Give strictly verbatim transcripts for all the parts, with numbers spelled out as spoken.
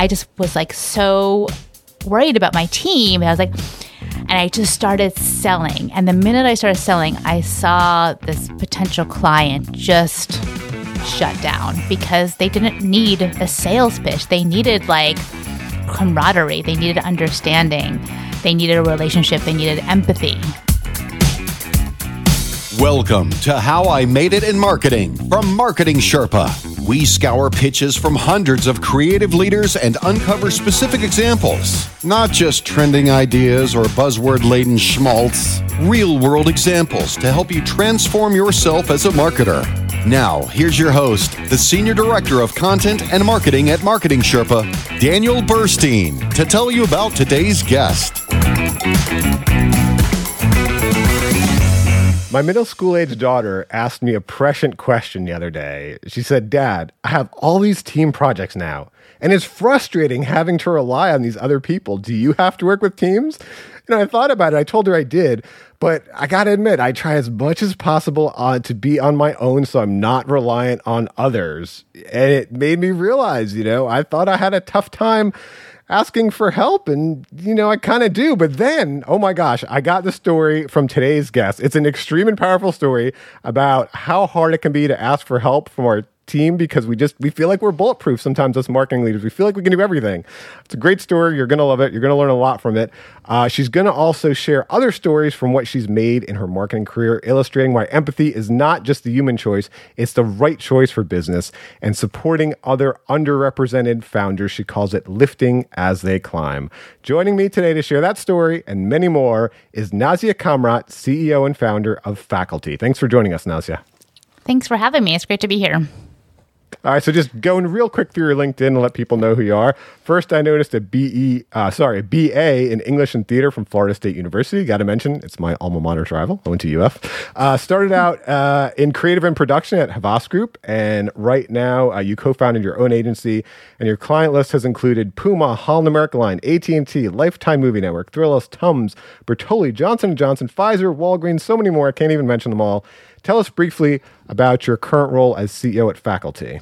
I just was like so worried about my team. And I was like, and I just started selling. And the minute I started selling, I saw this potential client just shut down because they didn't need a sales pitch. They needed like camaraderie. They needed understanding. They needed a relationship. They needed empathy. Welcome to How I Made It in Marketing from Marketing Sherpa. We scour pitches from hundreds of creative leaders and uncover specific examples. Not just trending ideas or buzzword-laden schmaltz. Real-world examples to help you transform yourself as a marketer. Now, here's your host, the Senior Director of Content and Marketing at Marketing Sherpa, Daniel Burstein, to tell you about today's guest. My middle school-age daughter asked me a prescient question the other day. She said, "Dad, I have all these team projects now, and it's frustrating having to rely on these other people. Do you have to work with teams?" You know, I thought about it. I told her I did, but I got to admit, I try as much as possible uh, to be on my own so I'm not reliant on others. And it made me realize, you know, I thought I had a tough time asking for help, and, you know, I kind of do. But then, oh my gosh, I got the story from today's guest. It's an extreme and powerful story about how hard it can be to ask for help from our team because we just, we feel like we're bulletproof sometimes as marketing leaders. We feel like we can do everything. It's a great story. You're going to love it. You're going to learn a lot from it. Uh, she's going to also share other stories from what she's made in her marketing career, illustrating why empathy is not just the human choice, it's the right choice for business, and supporting other underrepresented founders. She calls it lifting as they climb. Joining me today to share that story and many more is Nazia Kamrat, C E O and founder of Faculty. Thanks for joining us, Nazia. Thanks for having me. It's great to be here. All right, so just going real quick through your LinkedIn and let people know who you are. First, I noticed a B E, uh, sorry, a B A in English and Theater from Florida State University. Got to mention, it's my alma mater's rival. I went to U F. Uh, started out uh, in creative and production at Havas Group, and right now uh, you co-founded your own agency, and your client list has included Puma, Holland America Line, A T and T, Lifetime Movie Network, Thrillos, Tums, Bertolli, Johnson and Johnson, Pfizer, Walgreens, so many more. I can't even mention them all. Tell us briefly about your current role as C E O at Faculty.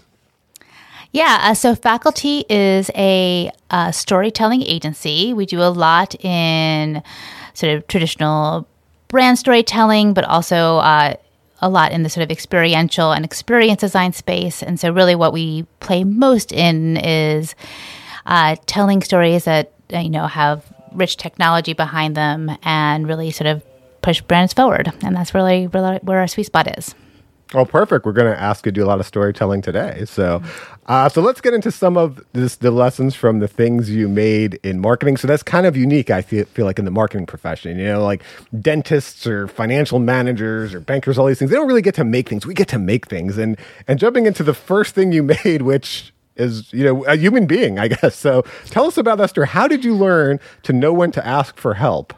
Yeah, uh, so Faculty is a uh, storytelling agency. We do a lot in sort of traditional brand storytelling, but also uh, a lot in the sort of experiential and experience design space. And so really what we play most in is uh, telling stories that, you know, have rich technology behind them and really sort of push brands forward. And that's really, really where our sweet spot is. Oh, perfect. We're going to ask you to do a lot of storytelling today. So uh, so let's get into some of this, the lessons from the things you made in marketing. So that's kind of unique, I feel, feel like, in the marketing profession. You know, like dentists or financial managers or bankers, all these things, they don't really get to make things. We get to make things. And, and jumping into the first thing you made, which is, you know, a human being, I guess. So tell us about that story. How did you learn to know when to ask for help?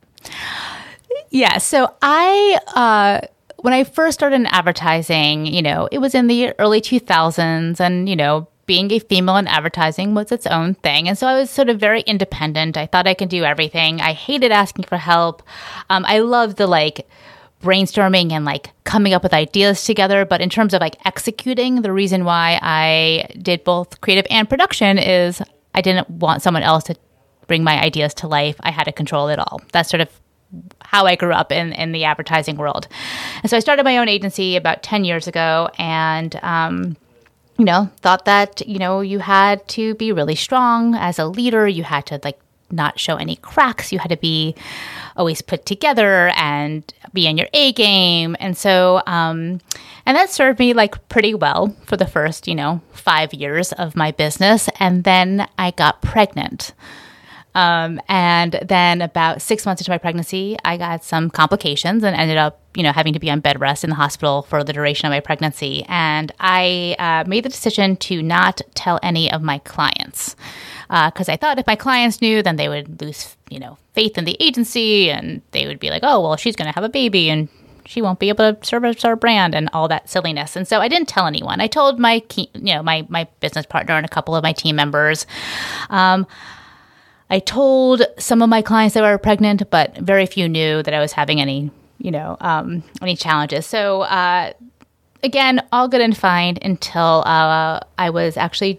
Yeah, so I... Uh, When I first started in advertising, you know, it was in the early two thousands, and, you know, being a female in advertising was its own thing. And so I was sort of very independent. I thought I could do everything. I hated asking for help. Um, I loved the, like, brainstorming and, like, coming up with ideas together. But in terms of, like, executing, the reason why I did both creative and production is I didn't want someone else to bring my ideas to life. I had to control it all. That's sort of how I grew up in, in the advertising world. And so I started my own agency about ten years ago, and, um, you know, thought that, you know, you had to be really strong as a leader. You had to, like, not show any cracks. You had to be always put together and be in your A game. And so, um, and that served me, like, pretty well for the first, you know, five years of my business. And then I got pregnant. Um, and then about six months into my pregnancy, I got some complications and ended up, you know, having to be on bed rest in the hospital for the duration of my pregnancy. And I uh, made the decision to not tell any of my clients because uh, I thought if my clients knew, then they would lose, you know, faith in the agency, and they would be like, oh, well, she's going to have a baby and she won't be able to service our brand and all that silliness. And so I didn't tell anyone. I told my, key, you know, my my business partner and a couple of my team members. Um, I told some of my clients that I were pregnant, but very few knew that I was having any, you know, um, any challenges. So uh, again, all good and fine until uh, I was actually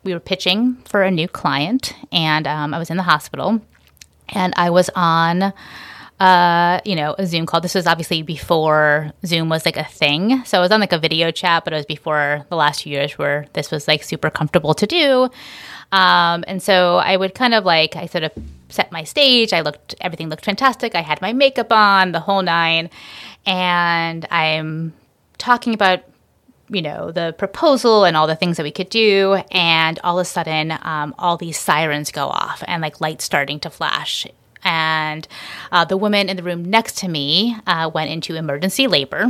we were pitching for a new client, and um, I was in the hospital, and I was on, uh, you know, a Zoom call. This was obviously before Zoom was like a thing. So I was on like a video chat, but it was before the last few years where this was like super comfortable to do. Um, and so I would kind of like, I sort of set my stage. I looked, everything looked fantastic. I had my makeup on, the whole nine. And I'm talking about, you know, the proposal and all the things that we could do. And all of a sudden, um, all these sirens go off and like lights starting to flash. And uh, the woman in the room next to me uh, went into emergency labor.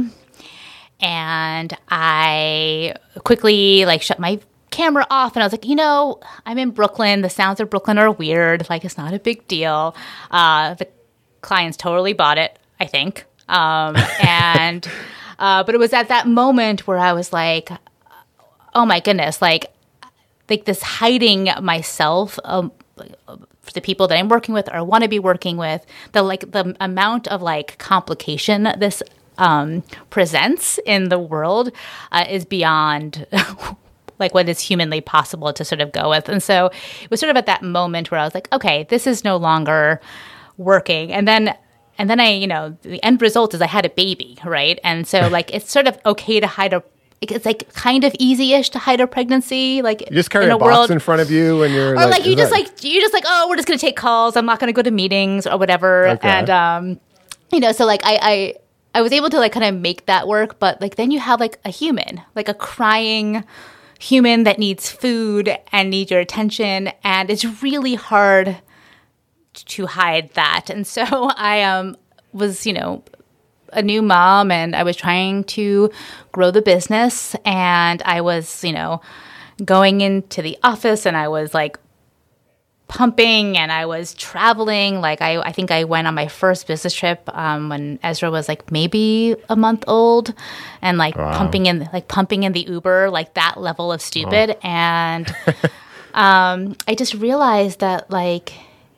And I quickly like shut my camera off, and I was like, you know, I'm in Brooklyn. The sounds of Brooklyn are weird. Like, it's not a big deal. Uh, the clients totally bought it, I think. Um, and, uh, but it was at that moment where I was like, oh my goodness, like, like this hiding myself um, for the people that I'm working with or want to be working with, the like the amount of like complication this um, presents in the world uh, is beyond like what is humanly possible to sort of go with. And so it was sort of at that moment where I was like, okay, this is no longer working. And then, and then I, you know, the end result is I had a baby, right? And so like, it's sort of okay to hide a, it's like kind of easy-ish to hide a pregnancy. Like you just carry in a, a box world, in front of you and you're or like, like you just that... like, you just like, oh, we're just going to take calls. I'm not going to go to meetings or whatever. Okay. And, um, you know, so like I, I, I was able to like kind of make that work, but like then you have like a human, like a crying human that needs food and needs your attention, and it's really hard to hide that. And so I um was, you know, a new mom, and I was trying to grow the business, and I was, you know, going into the office, and I was like pumping, and I was traveling. Like I, I think I went on my first business trip um, when Ezra was like maybe a month old, and like wow. pumping in, like pumping in the Uber, like that level of stupid. Oh. And um, I just realized that, like,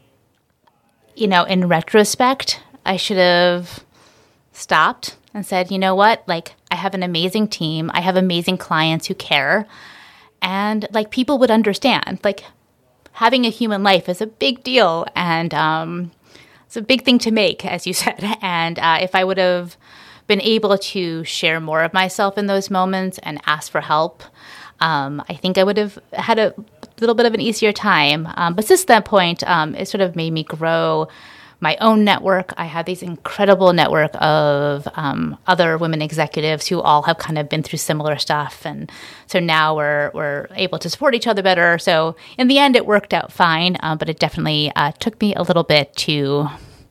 you know, in retrospect, I should have stopped and said, you know what, like I have an amazing team, I have amazing clients who care, and like people would understand, like. Having a human life is a big deal, and um, it's a big thing to make, as you said. And uh, if I would have been able to share more of myself in those moments and ask for help, um, I think I would have had a little bit of an easier time. Um, but since that point, um, it sort of made me grow my own network. I have these incredible network of um, other women executives who all have kind of been through similar stuff. And so now we're we're able to support each other better. So in the end, it worked out fine, uh, but it definitely uh, took me a little bit to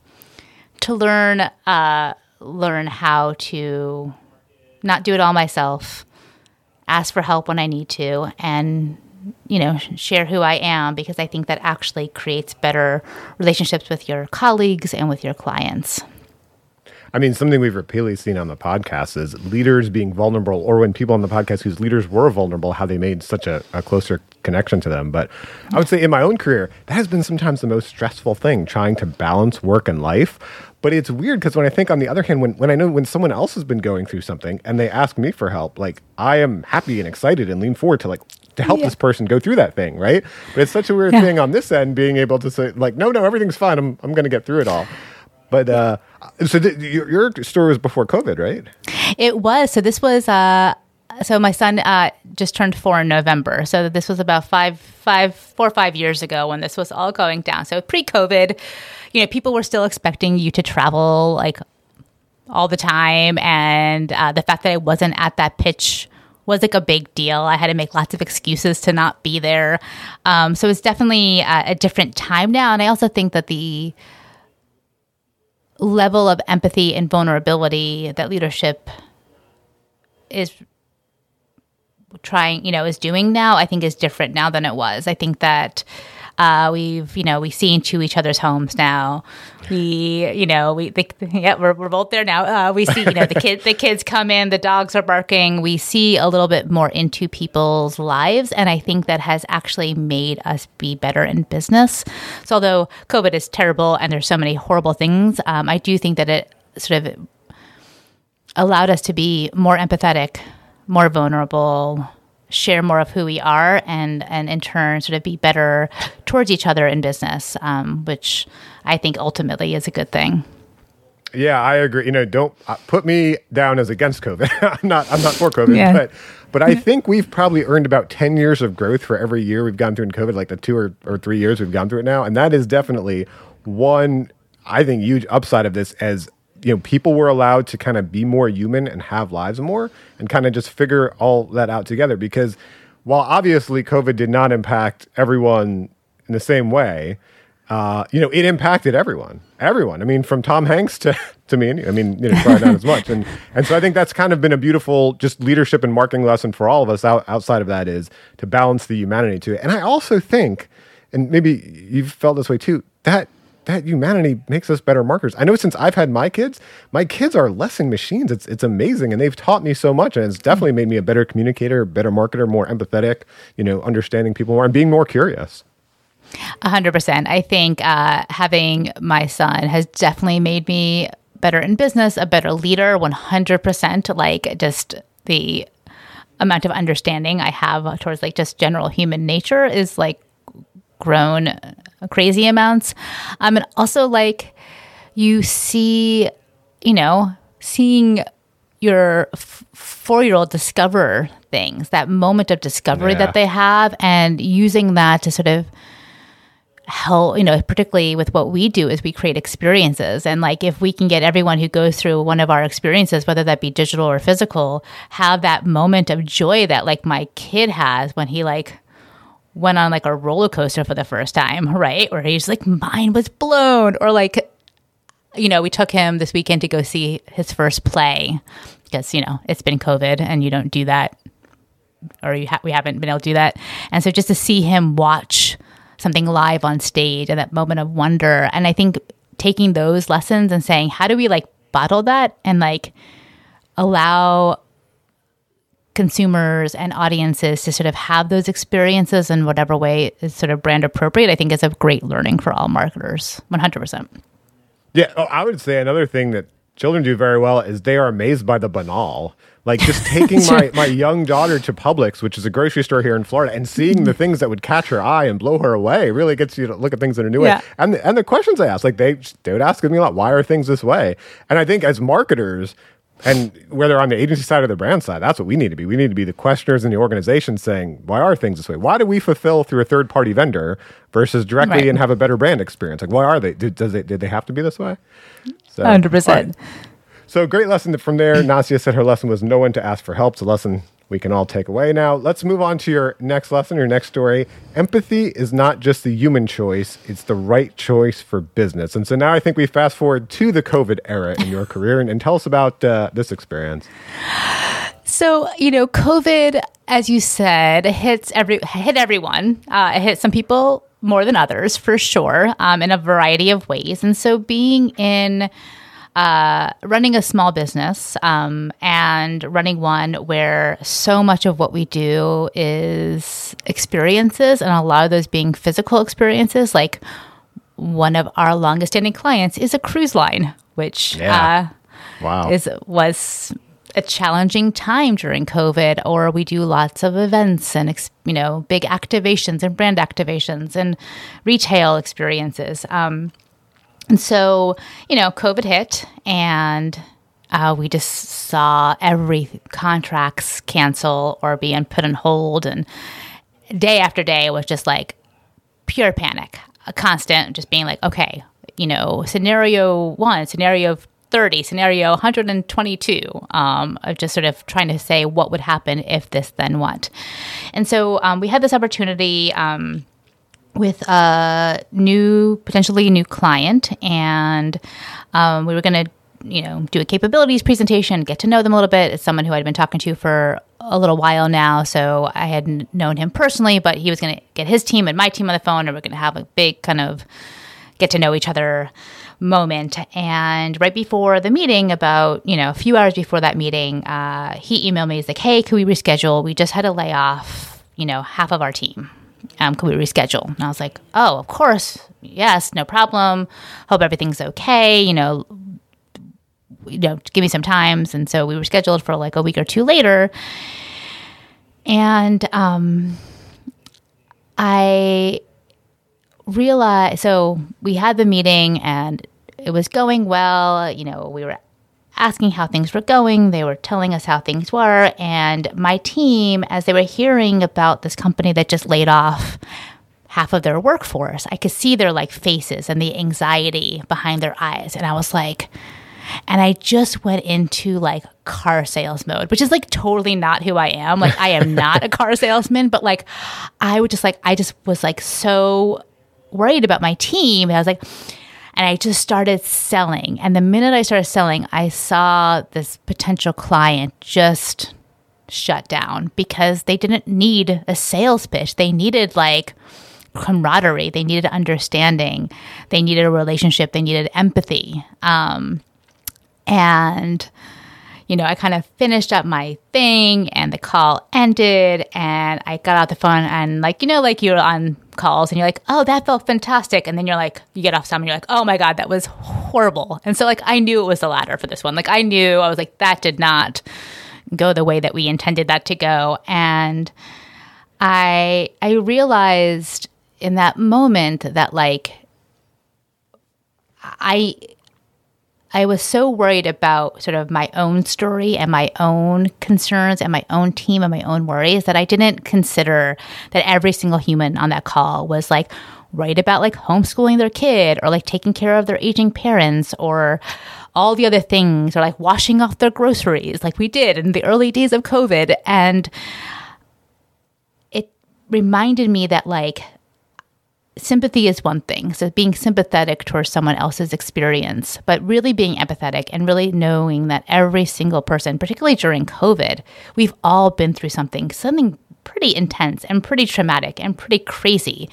to learn uh, learn how to not do it all myself, ask for help when I need to, and you know, share who I am, because I think that actually creates better relationships with your colleagues and with your clients. I mean, something we've repeatedly seen on the podcast is leaders being vulnerable, or when people on the podcast whose leaders were vulnerable, how they made such a, a closer connection to them. But I would say in my own career, that has been sometimes the most stressful thing, trying to balance work and life. But it's weird because when I think, on the other hand, when, when I know when someone else has been going through something and they ask me for help, like I am happy and excited and lean forward to like, to help yeah. this person go through that thing, right? But it's such a weird yeah. thing on this end, being able to say, like, no, no, everything's fine. I'm I'm going to get through it all. But uh, so th- your, your story was before COVID, right? It was. So this was, uh, so my son uh, just turned four in November. So this was about five, five, four or five years ago when this was all going down. So pre-COVID, you know, people were still expecting you to travel like all the time. And uh, the fact that I wasn't at that pitch was like a big deal. I had to make lots of excuses to not be there. Um, so it's definitely a, a different time now. And I also think that the level of empathy and vulnerability that leadership is trying, you know, is doing now, I think is different now than it was. I think that Uh, we've, you know, we see into each other's homes now. We, you know, we, they, yeah, we're, we're both there now. Uh, we see, you know, the kids, the kids come in, the dogs are barking. We see a little bit more into people's lives. And I think that has actually made us be better in business. So although COVID is terrible and there's so many horrible things, um, I do think that it sort of allowed us to be more empathetic, more vulnerable, share more of who we are and, and in turn sort of be better towards each other in business, um, which I think ultimately is a good thing. Yeah, I agree. You know, don't uh, put me down as against COVID. I'm not. I'm not for COVID, yeah. but but I think we've probably earned about ten years of growth for every year we've gone through in COVID, like the two or, or three years we've gone through it now, and that is definitely one, I think, huge upside of this. As you know, people were allowed to kind of be more human and have lives more, and kind of just figure all that out together. Because while obviously COVID did not impact everyone in the same way. Uh, you know, it impacted everyone, everyone. I mean, from Tom Hanks to, to me, I mean, you know, probably not as much. And, and so I think that's kind of been a beautiful just leadership and marketing lesson for all of us out, outside of that is to balance the humanity to it. And I also think, and maybe you've felt this way too, that that humanity makes us better marketers. I know since I've had my kids, my kids are less than machines. It's, it's amazing. And they've taught me so much. And it's definitely made me a better communicator, better marketer, more empathetic, you know, understanding people more and being more curious. A hundred percent. I think uh, having my son has definitely made me better in business, a better leader, one hundred percent. Like just the amount of understanding I have towards like just general human nature is like grown crazy amounts. Um, and also like you see, you know, seeing your f- four-year-old discover things, that moment of discovery yeah. that they have, and using that to sort of help, you know, particularly with what we do is we create experiences. And like, if we can get everyone who goes through one of our experiences, whether that be digital or physical, have that moment of joy that like my kid has when he like went on like a roller coaster for the first time, right? Or he's like, mind was blown. Or like, you know, we took him this weekend to go see his first play because, you know, it's been COVID and you don't do that, or you ha- we haven't been able to do that. And so just to see him watch something live on stage and that moment of wonder. And I think taking those lessons and saying, how do we like bottle that and like allow consumers and audiences to sort of have those experiences in whatever way is sort of brand appropriate, I think is a great learning for all marketers, one hundred percent. Yeah, oh, I would say another thing that children do very well is they are amazed by the banal. Like just taking my, my young daughter to Publix, which is a grocery store here in Florida, and seeing the things that would catch her eye and blow her away really gets you to look at things in a new yeah. way. And the, and the questions I ask, like they, they would ask me a lot, why are things this way? And I think as marketers, and whether on the agency side or the brand side, that's what we need to be. We need to be the questioners in the organization saying, why are things this way? Why do we fulfill through a third-party vendor versus directly right. and have a better brand experience? Like, why are they? Did, does it, did they have to be this way? So, one hundred percent. Right. So great lesson from there. Nastia said her lesson was know when to ask for help. It's a lesson we can all take away. Now, let's move on to your next lesson, your next story. Empathy is not just the human choice, it's the right choice for business. And so now I think we fast forward to the COVID era in your career, and, and tell us about uh, this experience. So, you know, COVID, as you said, hits every hit everyone. Uh, it hit some people more than others, for sure, um, in a variety of ways. And so being in Uh, running a small business um, and running one where so much of what we do is experiences, and a lot of those being physical experiences. Like one of our longest standing clients is a cruise line, which yeah. uh, wow. is was a challenging time during COVID. Or we do lots of events and you know big activations and brand activations and retail experiences. Um, And so, you know, COVID hit and uh, we just saw every contracts cancel or being put on hold. And day after day was just like pure panic, a constant just being like, okay, you know, scenario one, scenario thirty, scenario one hundred twenty-two, um, of just sort of trying to say what would happen if this, then what. And so um, we had this opportunity um with a new, potentially new client. And um, we were going to, you know, do a capabilities presentation, get to know them a little bit. It's someone who I'd been talking to for a little while now. So I had known him personally, but he was going to get his team and my team on the phone, and we're going to have a big kind of get to know each other moment. And right before the meeting, about, you know, a few hours before that meeting, uh, he emailed me. He's like, hey, can we reschedule? We just had to lay off, you know, half of our team. Um, can we reschedule? And I was like, oh, of course. Yes, no problem. Hope everything's okay. You know, you know, give me some times. And so we were scheduled for like a week or two later. And um, I realized, so we had the meeting and it was going well. You know, we were asking how things were going. They were telling us how things were. And my team, as they were hearing about this company that just laid off half of their workforce, I could see their like faces and the anxiety behind their eyes. And I was like, and I just went into like car sales mode, which is like totally not who I am. Like I am not a car salesman, but like I would just like, I just was like so worried about my team. And I was like, and I just started selling. And the minute I started selling, I saw this potential client just shut down because they didn't need a sales pitch. They needed like camaraderie. They needed understanding. They needed a relationship. They needed empathy. Um, and, you know, I kind of finished up my thing and the call ended and I got out the phone and like, you know, like you're on calls and you're like, oh, that felt fantastic. And then you're like, you get off some and you're like, oh my God, that was horrible. And so like, I knew it was the latter for this one. Like I knew, I was like, that did not go the way that we intended that to go. And I, I realized in that moment that like, I, I was so worried about sort of my own story and my own concerns and my own team and my own worries that I didn't consider that every single human on that call was like worried about like homeschooling their kid or like taking care of their aging parents or all the other things or like washing off their groceries like we did in the early days of COVID. And it reminded me that like sympathy is one thing. So being sympathetic towards someone else's experience, but really being empathetic and really knowing that every single person, particularly during COVID, we've all been through something, something pretty intense and pretty traumatic and pretty crazy.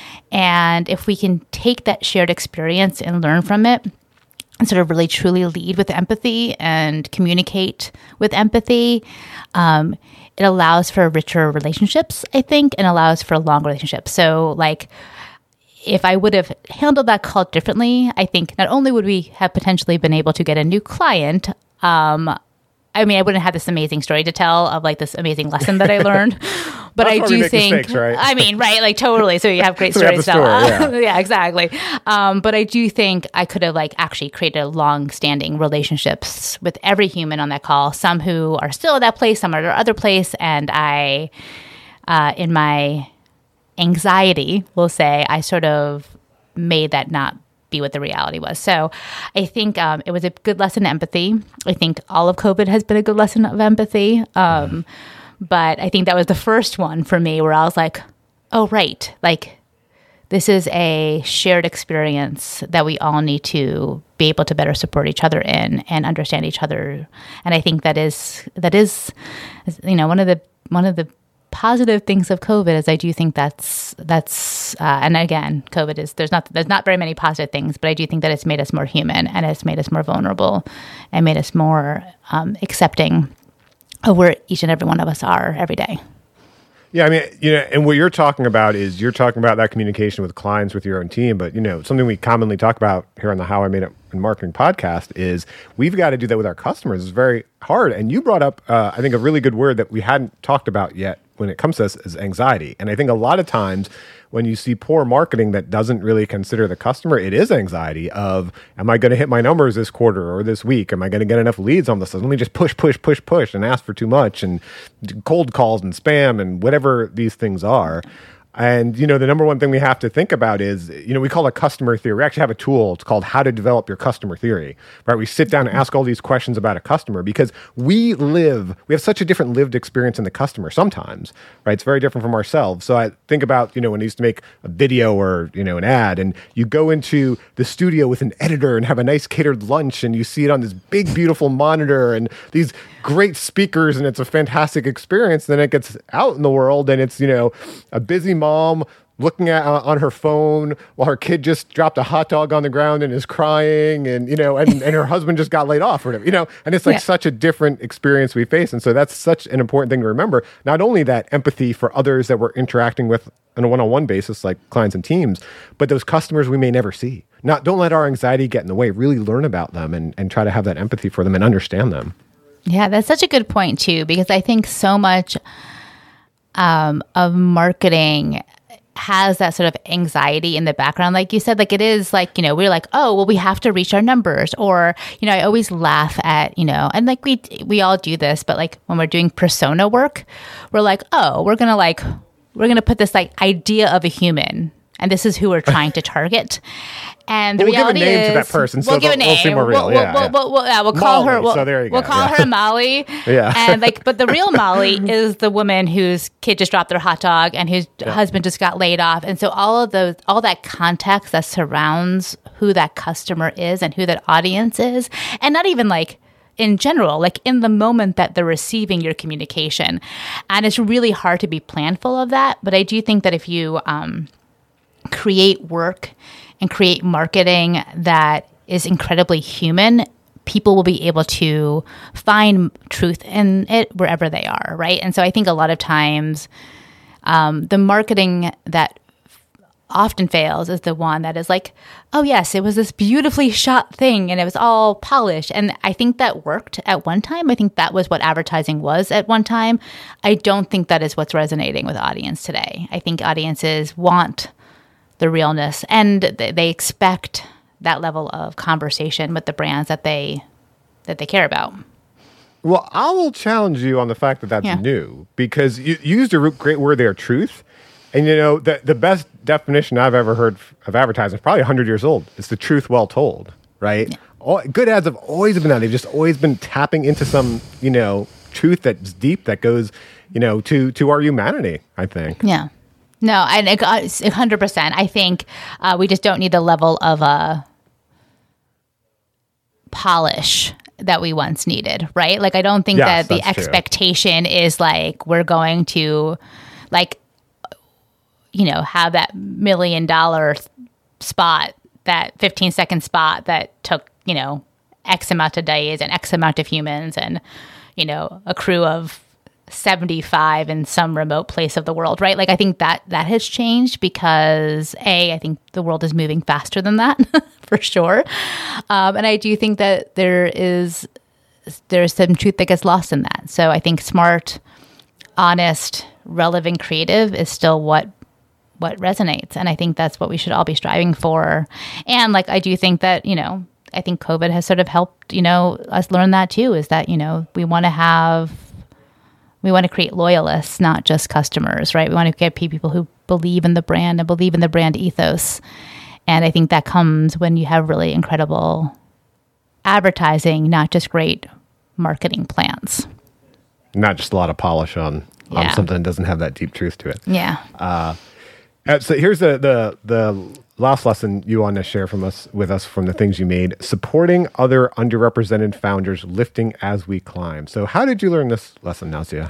And if we can take that shared experience and learn from it and sort of really truly lead with empathy and communicate with empathy, um, it allows for richer relationships, I think, and allows for long relationships. So like, if I would have handled that call differently, I think not only would we have potentially been able to get a new client, um, I mean, I wouldn't have this amazing story to tell of like this amazing lesson that I learned, but I do think, mistakes, right? I mean, right, like totally. So you have great so stories to tell. Yeah. yeah. yeah, exactly. Um, but I do think I could have like actually created long-standing relationships with every human on that call. Some who are still at that place, some are at other place, and I, uh, in my anxiety, we'll say, I sort of made that not be what the reality was. So I think um, it was a good lesson in empathy. I think all of COVID has been a good lesson of empathy. Um, but I think that was the first one for me where I was like, oh, right. Like this is a shared experience that we all need to be able to better support each other in and understand each other. And I think that is, that is, you know, one of the, one of the positive things of COVID is I do think that's that's uh, and again, COVID is there's not there's not very many positive things, but I do think that it's made us more human and it's made us more vulnerable and made us more um, accepting of where each and every one of us are every day. Yeah, I mean, you know, and what you're talking about is you're talking about that communication with clients, with your own team. But, you know, something we commonly talk about here on the How I Made It in Marketing podcast is we've got to do that with our customers. It's very hard. And you brought up, uh, I think, a really good word that we hadn't talked about yet when it comes to this is anxiety. And I think a lot of times when you see poor marketing that doesn't really consider the customer, it is anxiety of, am I going to hit my numbers this quarter or this week? Am I going to get enough leads on this? Let me just push, push, push, push and ask for too much and cold calls and spam and whatever these things are. And, you know, the number one thing we have to think about is, you know, we call it customer theory. We actually have a tool. It's called How to Develop Your Customer Theory, right? We sit down and ask all these questions about a customer because we live, we have such a different lived experience in the customer sometimes, right? It's very different from ourselves. So I think about, you know, when I used to make a video or, you know, an ad and you go into the studio with an editor and have a nice catered lunch and you see it on this big, beautiful monitor and these great speakers and it's a fantastic experience. Then it gets out in the world and it's, you know, a busy mom looking at uh, on her phone while her kid just dropped a hot dog on the ground and is crying and, you know, and, and her husband just got laid off or whatever, you know, and it's like yeah. such a different experience we face. And so that's such an important thing to remember. Not only that empathy for others that we're interacting with on a one-on-one basis, like clients and teams, but those customers we may never see. Not, don't let our anxiety get in the way. Really learn about them and, and try to have that empathy for them and understand them. Yeah, that's such a good point too, because I think so much um, of marketing has that sort of anxiety in the background. Like you said, like it is like, you know, we're like, oh, well, we have to reach our numbers. Or, you know, I always laugh at, you know, and like we, we all do this, but like when we're doing persona work, we're like, oh, we're going to like, we're going to put this like idea of a human and this is who we're trying to target. And the we'll reality give a name is, to that person, so we'll give a they'll- we'll seem name. more real. We'll, Yeah, we'll, yeah. we'll, we'll, yeah, we'll call Molly. her. We'll, So there you we'll go, call yeah. her Molly. Yeah. And like, but the real Molly is the woman whose kid just dropped their hot dog and whose husband just got laid off. And so all of those, all that context that surrounds who that customer is and who that audience is, and not even like in general, like in the moment that they're receiving your communication. And it's really hard to be planful of that. But I do think that if you um, create work and create marketing that is incredibly human, people will be able to find truth in it wherever they are, right? And so I think a lot of times um, the marketing that often fails is the one that is like, oh yes, it was this beautifully shot thing and it was all polished. And I think that worked at one time. I think that was what advertising was at one time. I don't think that is what's resonating with audience today. I think audiences want the realness and they expect that level of conversation with the brands that they that they care about. Well, I will challenge you on the fact that that's Yeah. new, because you, you used a r- great word there, truth. And, you know, the, the best definition I've ever heard f- of advertising is probably one hundred years old. It's the truth well told, right? Yeah. All, good ads have always been that. They've just always been tapping into some, you know, truth that's deep, that goes, you know, to, to our humanity, I think. Yeah. No, and it got- one hundred percent. I think uh, we just don't need the level of uh, polish that we once needed, right? Like, I don't think Yes, that the that's true. expectation is like we're going to, like, you know, have that million dollar spot, that fifteen second spot that took, you know, X amount of days and X amount of humans and, you know, a crew of seventy-five in some remote place of the world, right? Like, I think that that has changed because A, I think the world is moving faster than that for sure. Um, and I do think that there is, there's some truth that gets lost in that. So I think smart, honest, relevant, creative is still what what resonates. And I think that's what we should all be striving for. And like, I do think that, you know, I think COVID has sort of helped, you know, us learn that too, is that, you know, we want to have, we want to create loyalists, not just customers, right? We want to get people who believe in the brand and believe in the brand ethos. And I think that comes when you have really incredible advertising, not just great marketing plans. Not just a lot of polish on, on Yeah. something that doesn't have that deep truth to it. Yeah. Uh, so here's the, the the last lesson you want to share from us with us from the things you made: supporting other underrepresented founders, lifting as we climb. So how did you learn this lesson, Nazia?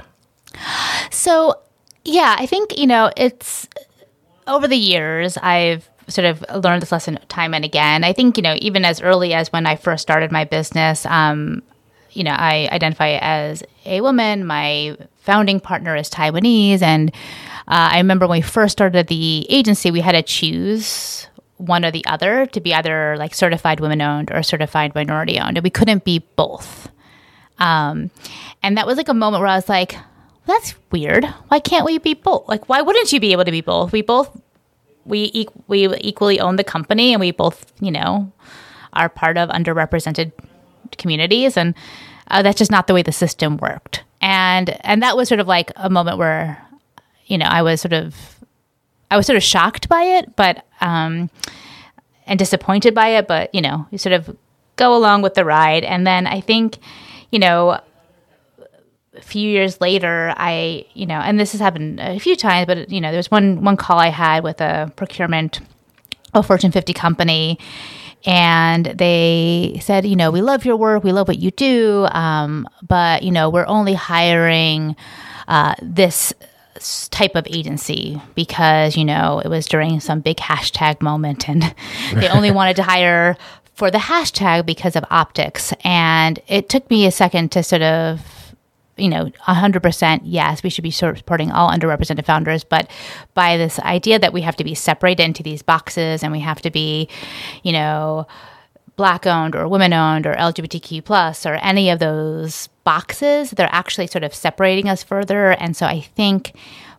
So, yeah, I think, you know, it's over the years, I've sort of learned this lesson time and again. I think, you know, even as early as when I first started my business, um, you know, I identify as a woman. My founding partner is Taiwanese. And uh, I remember when we first started the agency, we had to choose one or the other to be either like certified women owned or certified minority owned. And we couldn't be both. Um, and that was like a moment where I was like, that's weird. Why can't we be both? Like, why wouldn't you be able to be both? We both, we, e- we equally own the company and we both, you know, are part of underrepresented communities. And uh, that's just not the way the system worked. And, and that was sort of like a moment where, you know, I was sort of, I was sort of shocked by it, but, um, and disappointed by it, but, you know, you sort of go along with the ride. And then I think, you know, a few years later, I, you know, and this has happened a few times, but, you know, there was one, one call I had with a procurement, a Fortune fifty company, and they said, you know, we love your work, we love what you do, um, but, you know, we're only hiring uh, this type of agency because, you know, it was during some big hashtag moment and they only wanted to hire for the hashtag because of optics. And it took me a second to sort of, you know, one hundred percent, yes, we should be supporting all underrepresented founders, but by this idea that we have to be separated into these boxes and we have to be, you know, Black owned or women owned or L G B T Q plus or any of those boxes, they're actually sort of separating us further. And so I think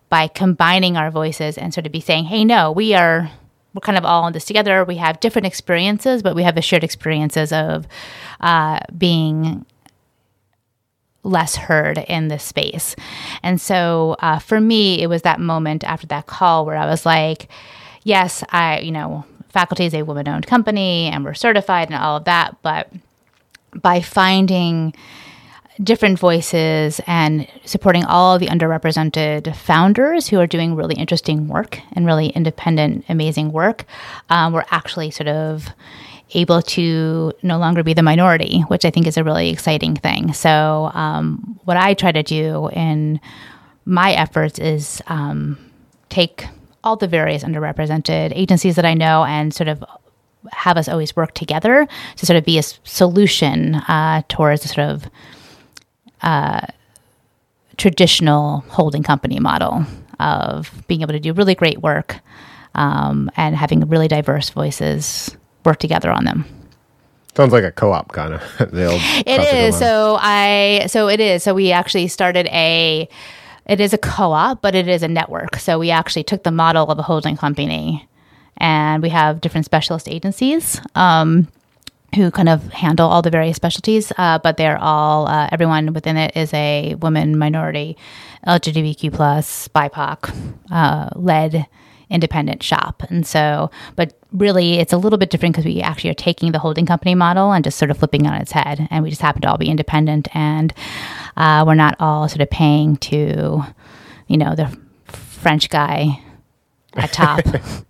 by combining our voices and sort of be saying, hey, no, we are, we're kind of all in this together. We have different experiences, but we have the shared experiences of uh, being less heard in this space. And so uh, for me, it was that moment after that call where I was like, yes, I, you know, faculty is a woman-owned company and we're certified and all of that, but by finding different voices and supporting all of the underrepresented founders who are doing really interesting work and really independent, amazing work, um, we're actually sort of able to no longer be the minority, which I think is a really exciting thing. So um, what I try to do in my efforts is um, take all the various underrepresented agencies that I know and sort of have us always work together to sort of be a solution uh, towards the sort of uh, traditional holding company model of being able to do really great work um, and having really diverse voices work together on them. Sounds like a co-op kind of. It is. So I, so it is. So we actually started a, it is a co-op, but it is a network. So we actually took the model of a holding company and we have different specialist agencies um, who kind of handle all the various specialties, uh, but they're all, uh, everyone within it is a woman, minority, L G B T Q plus, B I P O C uh, led independent shop. And so, but really it's a little bit different because we actually are taking the holding company model and just sort of flipping it on its head. And we just happen to all be independent and uh, we're not all sort of paying to, you know, the French guy at top.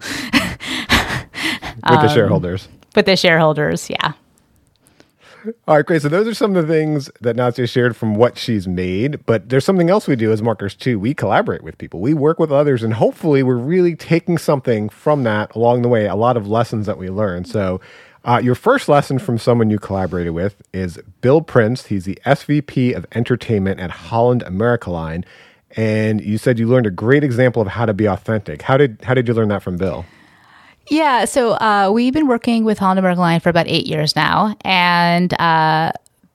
With the shareholders. With the shareholders, yeah. All right, great. So those are some of the things that Natia shared from what she's made. But there's something else we do as marketers too. We collaborate with people. We work with others, and hopefully we're really taking something from that along the way, a lot of lessons that we learn. So uh, your first lesson from someone you collaborated with is Bill Prince. He's the S V P of Entertainment at Holland America Line. And you said you learned a great example of how to be authentic. How did how did you learn that from Bill? Yeah, so uh, we've been working with Holland America Line for about eight years now, and uh,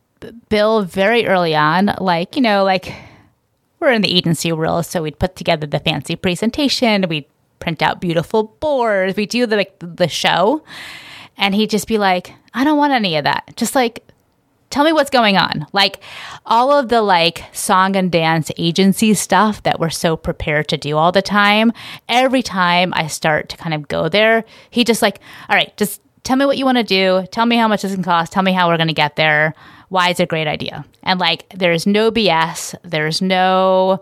Bill, very early on, like, you know, like, we're in the agency world, so we'd put together the fancy presentation, we'd print out beautiful boards, we do the, like, the show, and he'd just be like, I don't want any of that. Just, like, tell me what's going on. Like, all of the, like, song and dance agency stuff that we're so prepared to do all the time, every time I start to kind of go there, he just like, all right, just tell me what you want to do. Tell me how much this can cost. Tell me how we're going to get there. Why is it a great idea? And, like, there's no B S. There's no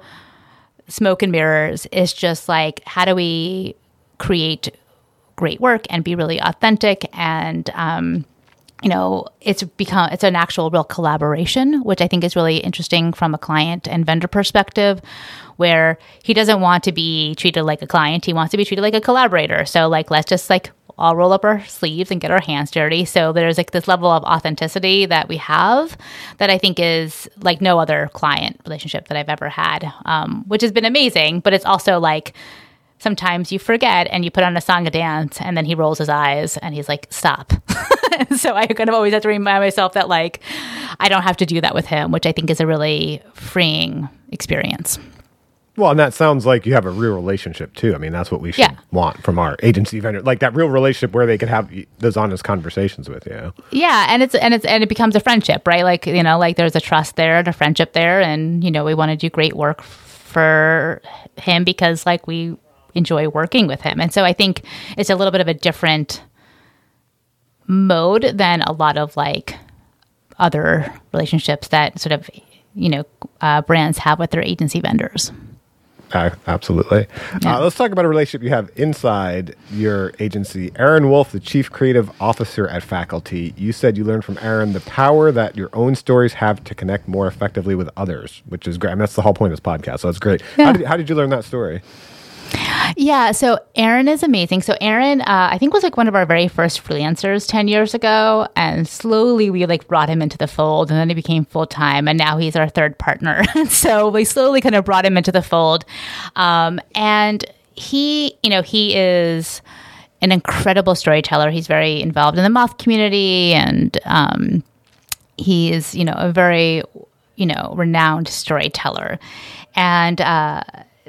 smoke and mirrors. It's just, like, how do we create great work and be really authentic and, um, you know, it's become, it's an actual real collaboration, which I think is really interesting from a client and vendor perspective, where he doesn't want to be treated like a client. He wants to be treated like a collaborator. So, like, let's just, like, all roll up our sleeves and get our hands dirty. So there's, like, this level of authenticity that we have that I think is like no other client relationship that I've ever had, um, which has been amazing. But it's also like, sometimes you forget and you put on a song and dance and then he rolls his eyes and he's like, stop. So I kind of always have to remind myself that, like, I don't have to do that with him, which I think is a really freeing experience. Well, and that sounds like you have a real relationship too. I mean, that's what we should yeah. want from our agency vendor, like that real relationship where they could have those honest conversations with you. Yeah, and it's and it's and it becomes a friendship, right? Like, you know, like there's a trust there and a friendship there, and, you know, we want to do great work for him because, like, we enjoy working with him. And so I think it's a little bit of a different mode than a lot of, like, other relationships that sort of, you know, uh, brands have with their agency vendors. Uh, absolutely. Yeah. Uh, let's talk about a relationship you have inside your agency. Aaron Wolf, the Chief Creative Officer at Faculty. You said you learned from Aaron the power that your own stories have to connect more effectively with others, which is great. I mean, that's the whole point of this podcast, so that's great. Yeah. How did, how did you learn that story? Yeah, so Aaron is amazing. So Aaron, uh, I think, was like one of our very first freelancers ten years ago, and slowly we like brought him into the fold, and then he became full time, and now he's our third partner. So we slowly kind of brought him into the fold, um, and he, you know, he is an incredible storyteller. He's very involved in the moth community, and um, he is, you know, a very, you know, renowned storyteller, and. Uh,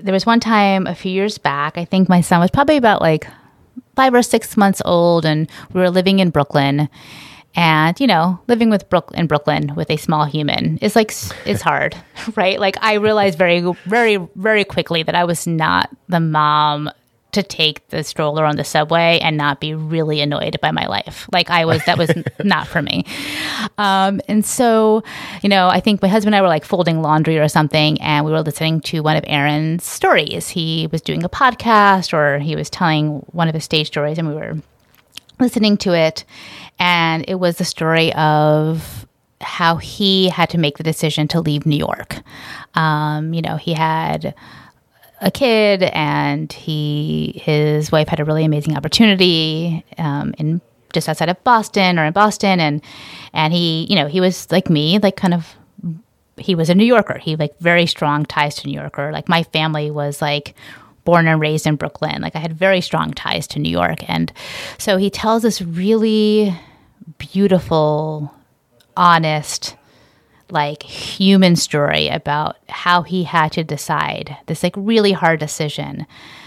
there was one time a few years back, I think my son was probably about like five or six months old, and we were living in Brooklyn. And, you know, living with Brook in Brooklyn with a small human is like, it's hard, right? Like I realized very, very, very quickly that I was not the mom to take the stroller on the subway and not be really annoyed by my life. Like I was, that was not for me. Um, and so, you know, I think my husband and I were like folding laundry or something, and we were listening to one of Aaron's stories. He was doing a podcast, or he was telling one of his stage stories, and we were listening to it. And it was the story of how he had to make the decision to leave New York. Um, you know, he had a kid, and he his wife had a really amazing opportunity um, in just outside of Boston or in Boston, and and he, you know, he was like me, like kind of, he was a New Yorker. He like very strong ties to New Yorker. Like my family was like born and raised in Brooklyn. Like I had very strong ties to New York, and so he tells this really beautiful, honest, like human story about how he had to decide this like really hard decision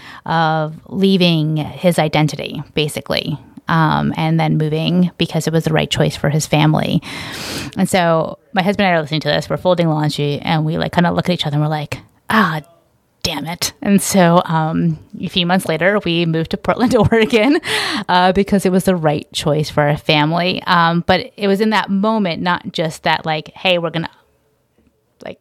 of leaving his identity, basically, um, and then moving because it was the right choice for his family. And so my husband and I are listening to this. We're folding laundry, and we like kind of look at each other and we're like, ah, damn it. And so um, a few months later, we moved to Portland, Oregon, uh, because it was the right choice for our family. Um, but it was in that moment, not just that like, hey, we're going to like,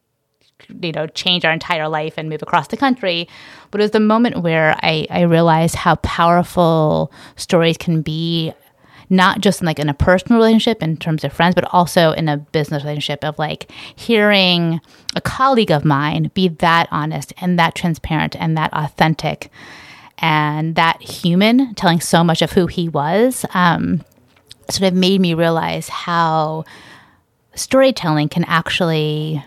you know, change our entire life and move across the country. But it was the moment where I, I realized how powerful stories can be, not just in like in a personal relationship in terms of friends, but also in a business relationship of like hearing a colleague of mine be that honest and that transparent and that authentic and that human, telling so much of who he was, um, sort of made me realize how storytelling can actually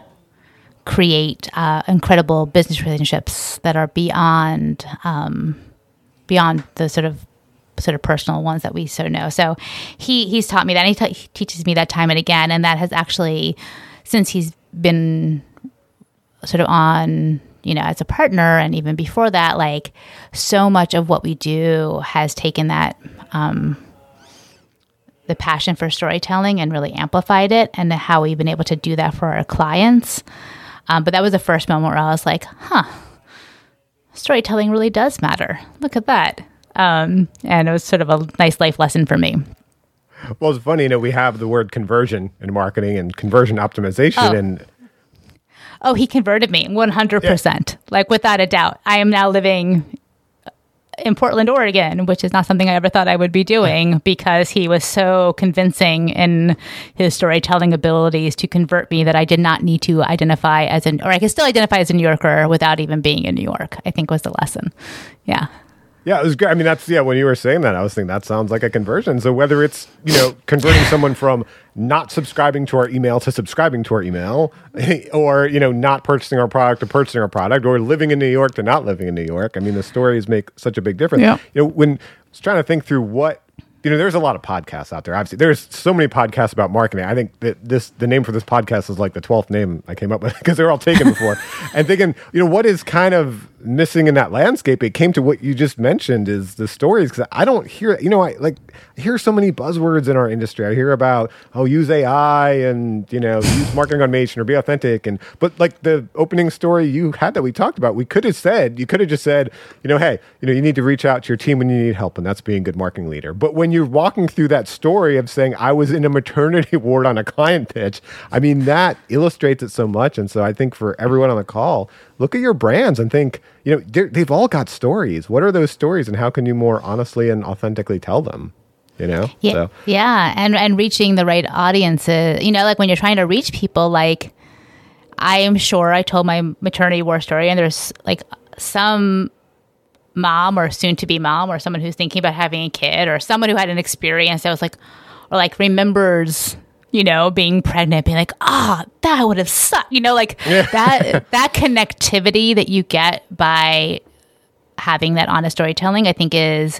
create uh, incredible business relationships that are beyond um, beyond the sort of sort of personal ones that we so know. So he he's taught me that. And he, ta- he teaches me that time and again. And that has actually, since he's been sort of on, you know, as a partner, and even before that, like so much of what we do has taken that, um, the passion for storytelling and really amplified it, and how we've been able to do that for our clients. Um, but that was the first moment where I was like, huh, storytelling really does matter. Look at that. Um, and it was sort of a nice life lesson for me. Well, it's funny, you know, we have the word conversion in marketing and conversion optimization. Oh. And oh, he converted me one hundred percent, yeah. Like without a doubt. I am now living in Portland, Oregon, which is not something I ever thought I would be doing, because he was so convincing in his storytelling abilities to convert me that I did not need to identify as an, or I could still identify as a New Yorker without even being in New York, I think was the lesson. Yeah. Yeah, it was good. I mean, that's, yeah, when you were saying that, I was thinking that sounds like a conversion. So whether it's, you know, converting someone from not subscribing to our email to subscribing to our email, or, you know, not purchasing our product to purchasing our product, or living in New York to not living in New York. I mean, the stories make such a big difference. Yeah. You know, when I was trying to think through what, you know, there's a lot of podcasts out there. Obviously, there's so many podcasts about marketing. I think that this, the name for this podcast is like the twelfth name I came up with, because they're all taken before. And thinking, you know, what is kind of missing in that landscape? It came to what you just mentioned, is the stories. Because I don't hear, you know, I like I hear so many buzzwords in our industry. I hear about, oh, use A I and, you know, use marketing automation or be authentic. And but like the opening story you had that we talked about, we could have said, you could have just said, you know, hey, you know, you need to reach out to your team when you need help, and that's being a good marketing leader. But when you're walking through that story of saying, I was in a maternity ward on a client pitch, I mean, that illustrates it so much. And so I think for everyone on the call, look at your brands and think, you know, they've all got stories. What are those stories, and how can you more honestly and authentically tell them? You know? Yeah, so. yeah, and and reaching the right audiences. You know, like when you're trying to reach people, like I am sure I told my maternity war story, and there's like some mom or soon to be mom or someone who's thinking about having a kid, or someone who had an experience that was like, or like remembers, you know, being pregnant, being like, ah, oh, that would have sucked. You know, like yeah. that that connectivity that you get by having that honest storytelling, I think is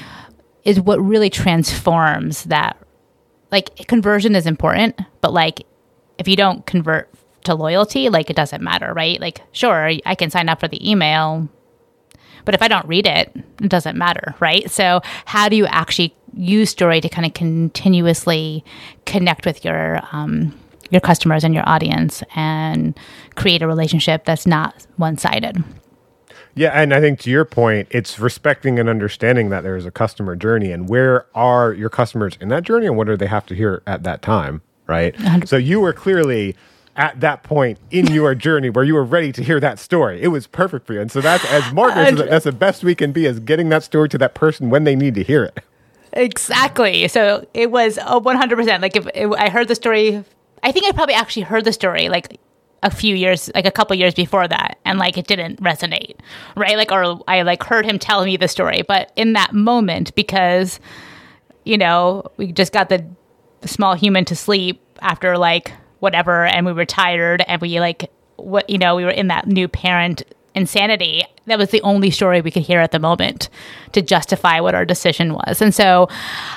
is what really transforms that. Like, conversion is important, but like if you don't convert to loyalty, like it doesn't matter, right? Like, sure, I can sign up for the email, but if I don't read it, it doesn't matter, right? So how do you actually use story to kind of continuously connect with your um, your customers and your audience and create a relationship that's not one-sided? Yeah, and I think to your point, it's respecting and understanding that there is a customer journey and where are your customers in that journey and what do they have to hear at that time, right? one hundred percent. So you were clearly at that point in your journey where you were ready to hear that story. It was perfect for you. And so that's, as marketers, uh, that's the best we can be, is getting that story to that person when they need to hear it. Exactly. So it was a one hundred percent. Like if it, I heard the story, I think I probably actually heard the story like a few years, like a couple years before that, and like it didn't resonate, right? Like, or I like heard him tell me the story, but in that moment, because, you know, we just got the small human to sleep after like whatever, and we were tired, and we like, what, you know, we were in that new parent insanity. That was the only story we could hear at the moment to justify what our decision was. And so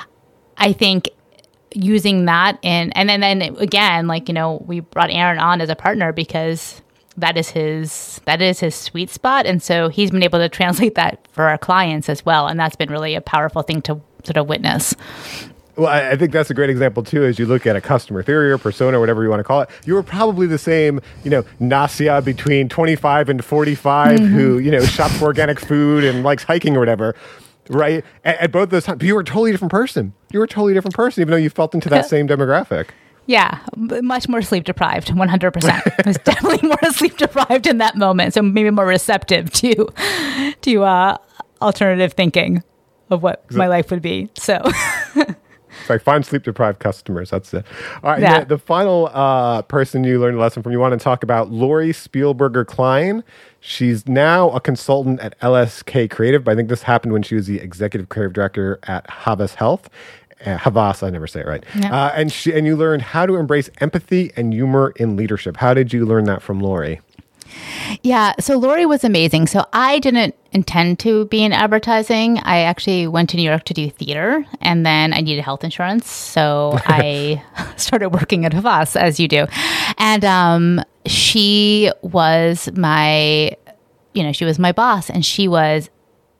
I think using that in, and then, then again, like, you know, we brought Aaron on as a partner because that is his, that is his sweet spot. And so he's been able to translate that for our clients as well. And that's been really a powerful thing to sort of witness. Well, I think that's a great example, too, as you look at a customer theory or persona, whatever you want to call it. You were probably the same, you know, Nasya between twenty-five and forty-five mm-hmm. who, you know, shops for organic food and likes hiking or whatever, right? At, at both those times, but you were a totally different person. You were a totally different person, even though you felt into that same demographic. Yeah, much more sleep deprived, one hundred percent. I was definitely more sleep deprived in that moment, so maybe more receptive to, to uh, alternative thinking of what so, my life would be, so... It's like find sleep-deprived customers. That's it. All right. Yeah. The, the final uh, person you learned a lesson from, you want to talk about Lori Spielberger Klein. She's now a consultant at L S K Creative, but I think this happened when she was the executive creative director at Havas Health. Uh, Havas, I never say it right. Yeah. Uh, and she and you learned how to embrace empathy and humor in leadership. How did you learn that from Lori? Yeah, so Lori was amazing. So I didn't intend to be in advertising. I actually went to New York to do theater, and then I needed health insurance. So I started working at Havas, as you do. And um, she was my, you know, she was my boss, and she was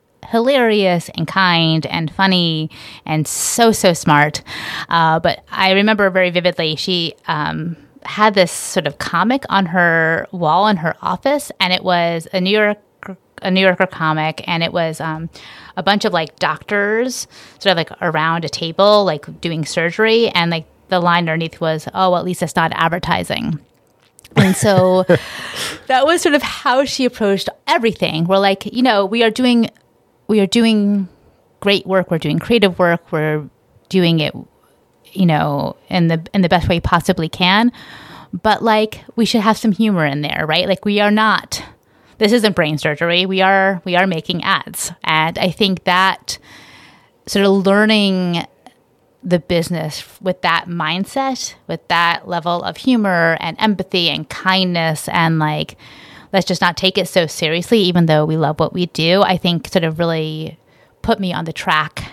hilarious and kind and funny and so, so smart. Uh, but I remember very vividly, she... Um, had this sort of comic on her wall in her office, and it was a New York a New Yorker comic, and it was um, a bunch of like doctors sort of like around a table, like doing surgery, and like the line underneath was, "Oh, well, at least it's not advertising." And so that was sort of how she approached everything. We're like, you know, we are doing we are doing great work. We're doing creative work. We're doing it, you know, in the in the best way you possibly can. But like, we should have some humor in there, right? Like, we are not, this isn't brain surgery. We are we are making ads. And I think that sort of learning the business with that mindset, with that level of humor and empathy and kindness, and like, let's just not take it so seriously, even though we love what we do, I think sort of really put me on the track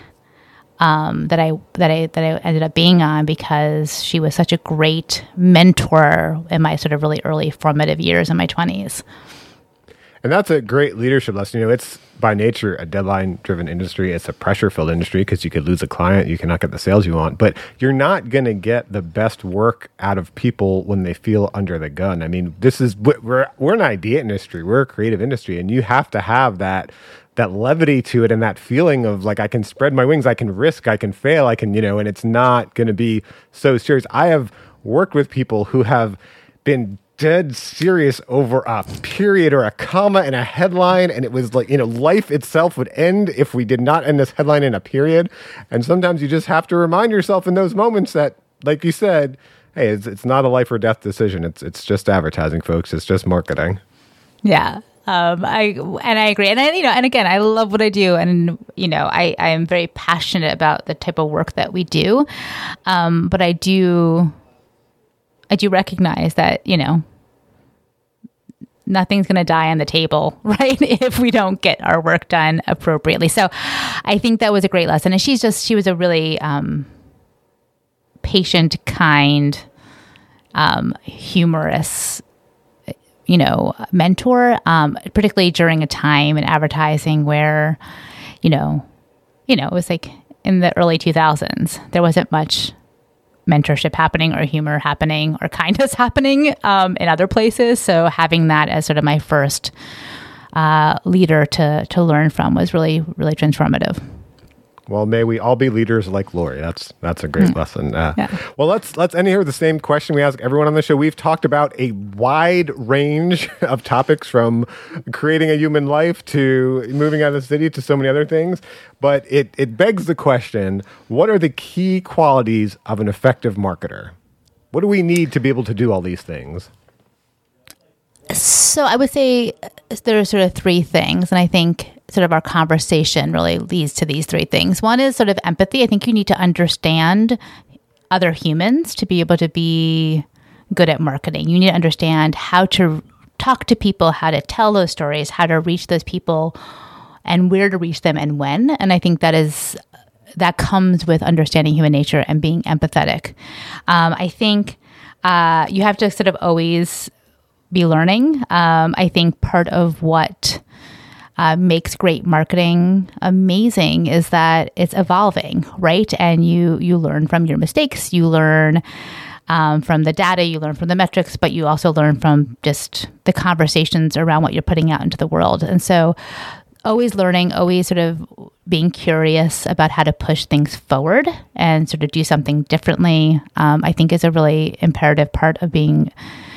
Um, that I that I that I ended up being on, because she was such a great mentor in my sort of really early formative years in my twenties. And that's a great leadership lesson. You know, it's by nature a deadline-driven industry. It's a pressure-filled industry because you could lose a client, you cannot get the sales you want. But you're not going to get the best work out of people when they feel under the gun. I mean, this is we're we're an idea industry, we're a creative industry, and you have to have that. that levity to it and that feeling of like, I can spread my wings, I can risk, I can fail, I can, you know, and it's not going to be so serious. I have worked with people who have been dead serious over a period or a comma in a headline, and it was like, you know, life itself would end if we did not end this headline in a period. And sometimes you just have to remind yourself in those moments that, like you said, hey, it's, it's not a life or death decision. It's it's just advertising, folks. It's just marketing. Yeah. Um, I and I agree, and I, you know, and again, I love what I do, and you know, I, I am very passionate about the type of work that we do. Um, but I do, I do recognize that, you know, nothing's going to die on the table, right? If we don't get our work done appropriately. So, I think that was a great lesson, and she's just she was a really um, patient, kind, um, humorous you know, mentor, um, particularly during a time in advertising where, you know, you know, it was like in the early two thousands, there wasn't much mentorship happening or humor happening or kindness happening um, in other places. So having that as sort of my first uh, leader to to learn from was really, really transformative. Well, may we all be leaders like Lori. That's that's a great mm. lesson. Uh, yeah. Well, let's let's end here with the same question we ask everyone on the show. We've talked about a wide range of topics, from creating a human life to moving out of the city to so many other things. But it it begs the question: what are the key qualities of an effective marketer? What do we need to be able to do all these things? So I would say there are sort of three things, and I think sort of our conversation really leads to these three things. One is sort of empathy. I think you need to understand other humans to be able to be good at marketing. You need to understand how to talk to people, how to tell those stories, how to reach those people, and where to reach them and when. And I think that is that comes with understanding human nature and being empathetic. Um, I think uh, you have to sort of always be learning. Um, I think part of what Uh, makes great marketing amazing is that it's evolving, right? And you you learn from your mistakes, you learn um, from the data, you learn from the metrics, but you also learn from just the conversations around what you're putting out into the world. And so always learning, always sort of being curious about how to push things forward and sort of do something differently, um, I think is a really imperative part of being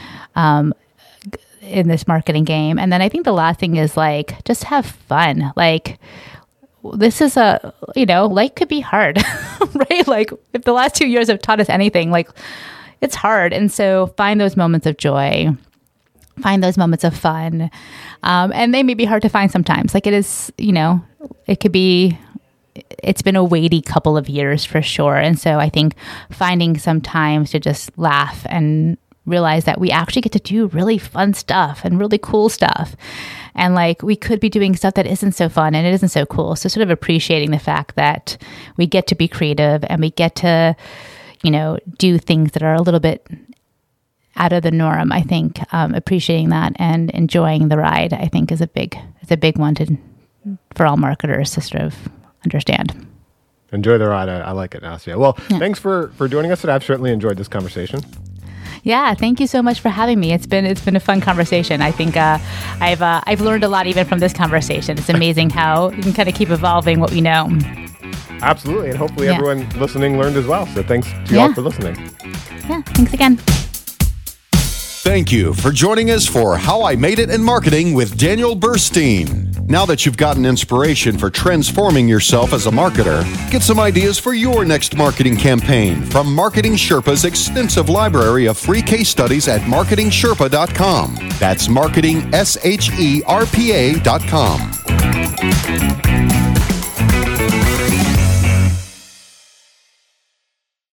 um in this marketing game. And then I think the last thing is like, just have fun. Like, this is a, you know, life could be hard, right? Like, if the last two years have taught us anything, like, it's hard. And so find those moments of joy, find those moments of fun. Um, and they may be hard to find sometimes. Like, it is, you know, it could be, it's been a weighty couple of years for sure. And so I think finding some time to just laugh and realize that we actually get to do really fun stuff and really cool stuff. And like, we could be doing stuff that isn't so fun and it isn't so cool. So sort of appreciating the fact that we get to be creative and we get to, you know, do things that are a little bit out of the norm. I think um, appreciating that and enjoying the ride, I think is a big, is a big one to, for all marketers to sort of understand. Enjoy the ride. I, I like it, Nastia. Well, yeah. Thanks for, for joining us today. I've certainly enjoyed this conversation. Yeah, thank you so much for having me. It's been it's been a fun conversation. I think uh, I've uh, I've learned a lot even from this conversation. It's amazing how you can kind of keep evolving what we know. Absolutely, and hopefully yeah. everyone listening learned as well. So thanks to you yeah. all for listening. Yeah, thanks again. Thank you for joining us for How I Made It in Marketing with Daniel Burstein. Now that you've gotten inspiration for transforming yourself as a marketer, get some ideas for your next marketing campaign from Marketing Sherpa's extensive library of free case studies at marketing sherpa dot com. That's marketing, S H E R P A dot com.